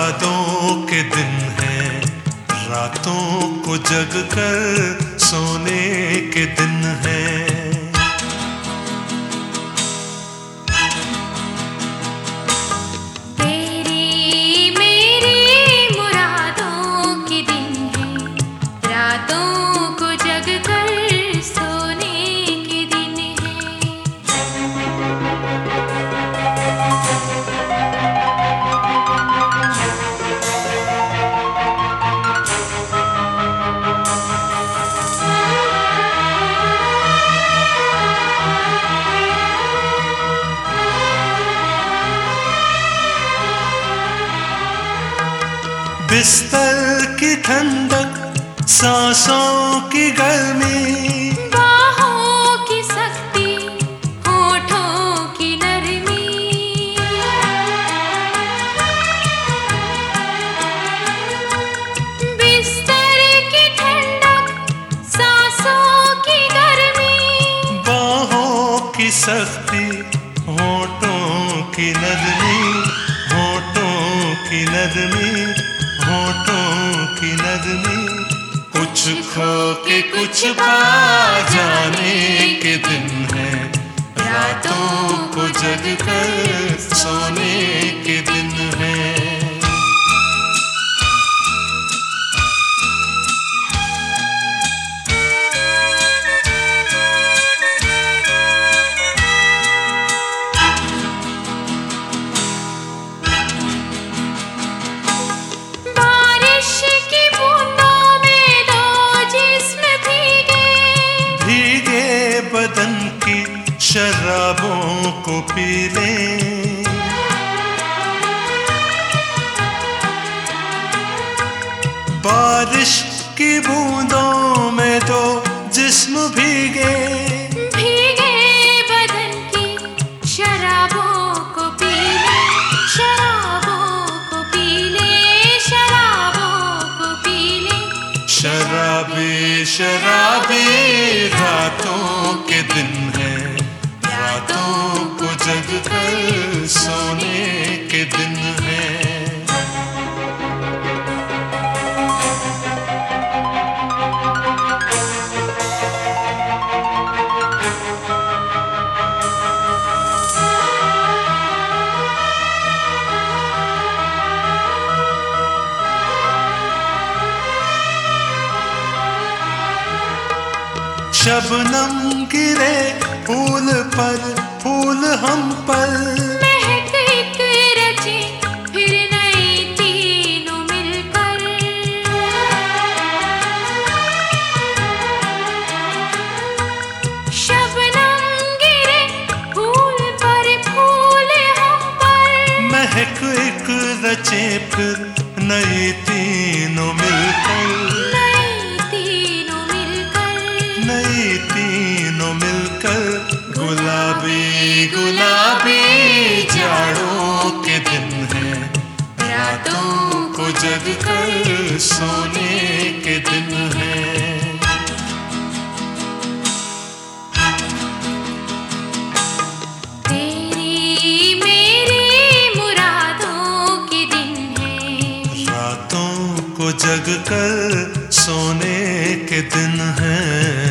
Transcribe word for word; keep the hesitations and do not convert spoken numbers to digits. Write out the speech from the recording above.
मुरादों के दिन हैं, रातों को जग कर सोने के दिन हैं। बिस्तर की ठंडक, सांसों की गर्मी, बाहों की सख्ती, होठों की नरमी। बिस्तर की ठंडक, सांसों की गर्मी, बाहों की सख्ती, होठों की नरमी, होठों की नरमी, होठों की नरमी। कुछ खो के कुछ पा जाने के दिन है, रातों को जग कर सोने के दिन है। बदन की शराबों को पी लें, बारिश की बूंदों में तो जिस्म भीगे। भीगे बदन की शराबों को पी ले, शराबों को पी ले, शराबों को पी ले। शराबी शराबी रातों के दिन है, रातों को जग कर सोने के दिन है। शबनम गिरे फूल पर, फूल हम पर, महक एक रचे फिर नई तीनों मिलकर। शबनम गिरे फूल पर, फूल हम पर, महक एक रचे फिर नई तीनों मिलकर। नई तीनों मिलकर गुलाबी गुलाबी जाड़ों के दिन है, रातों को जग कर सोने के दिन है। तेरी मेरी मुरादों के दिन है, रातों को जग कर सोने के दिन है।